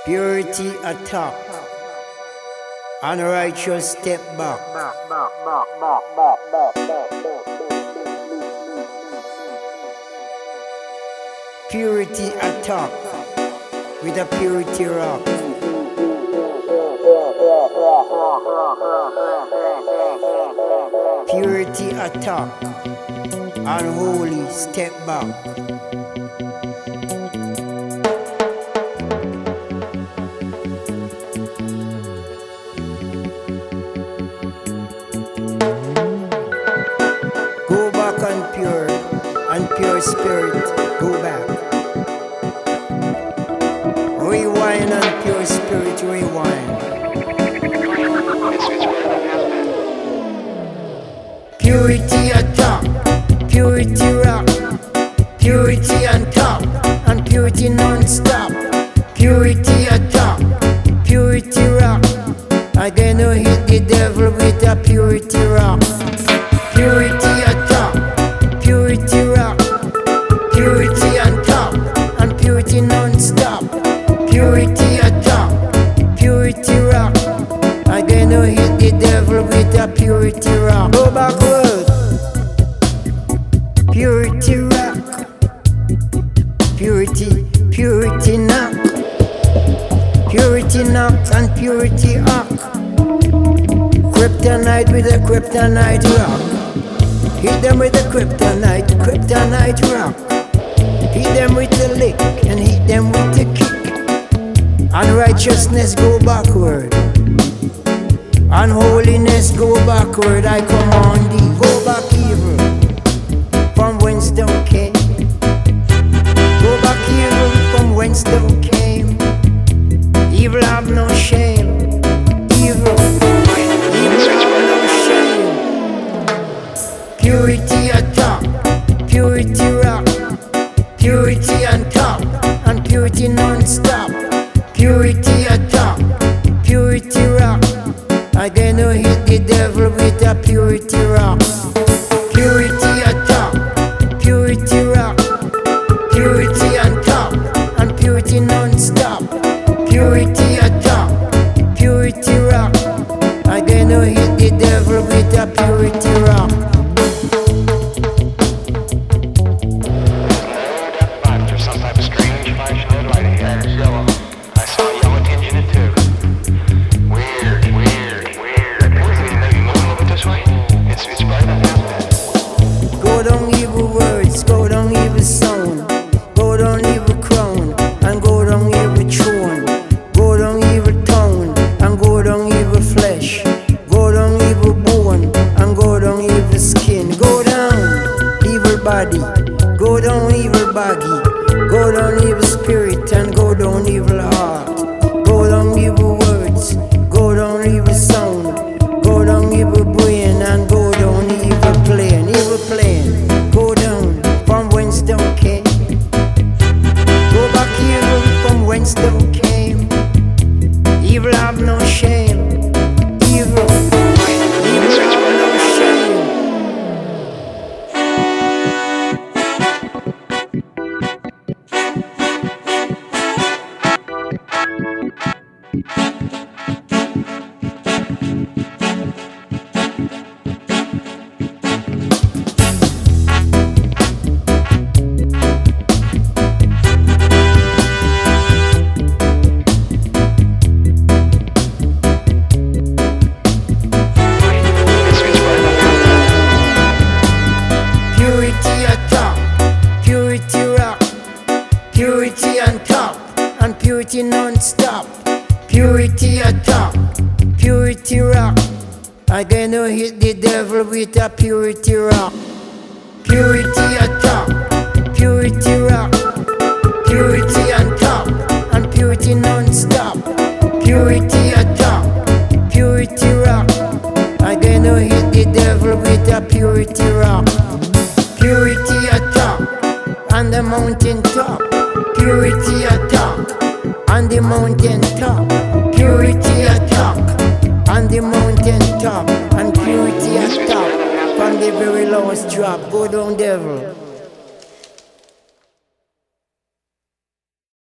Purity attack, unrighteous step back. Purity attack with a purity rock. Purity attack, unholy step back. Go back and pure spirit, go back. Rewind and pure spirit, rewind. Purity attack, purity rock, purity on top, and purity non-stop. Purity attack, purity rock. I gonna hit the devil with a purity rock. Purity attack, purity rock, purity on top, and purity non-stop. Purity attack, purity rock. I gonna hit the devil with a purity rock. Go backward. Purity rock, purity knock, purity knock and purity arc. Kryptonite with a kryptonite rock. Hit them with a kryptonite rock. Hit them with a lick and hit them with a kick. Unrighteousness go backward, unholiness go backward. I command thee, go back evil from whence thou came. Go back evil from whence thou came. Evil have no shame. Evil have no shame. Purity attack, purity rock, purity on top, and purity non-stop. Purity attack, purity rock. I gonna hit the devil with a purity rock. Purity attack, purity rock, purity on top, and purity non-stop. Purity attack, purity rock. I gonna hit the devil with a purity rock. There's some type of strange flashing red light here. It's yellow. I saw yellow tinging it too. Weird. Maybe move a little bit this way. It's bright enough, isn't it? Go down evil words, go down evil sound, go down evil crown, and go down evil throne. Go down evil tongue, and go down evil flesh. Go down evil bone, and go down evil skin. Go down evil body, go down evil body. Go down evil spirit, and go down evil heart. Go down evil words, go down evil sound, go down evil brain, and go down evil plane. Evil plane, go down from whence thou came. Go back evil from whence thou came. Evil have no shame. Evil have no shame. Purity attack, purity rock, purity on top, and purity non-stop. Purity attack, purity rock. I gonna hit the devil with a purity rock. Purity attack, purity rock, purity on top, and purity non-stop. Purity attack, purity rock. I gonna hit the devil with a purity rock. Purity attack on the mountain top. Purity attack on the mountain top. Purity attack on the mountain top. And purity attack from the very lowest drop. Go down, devil.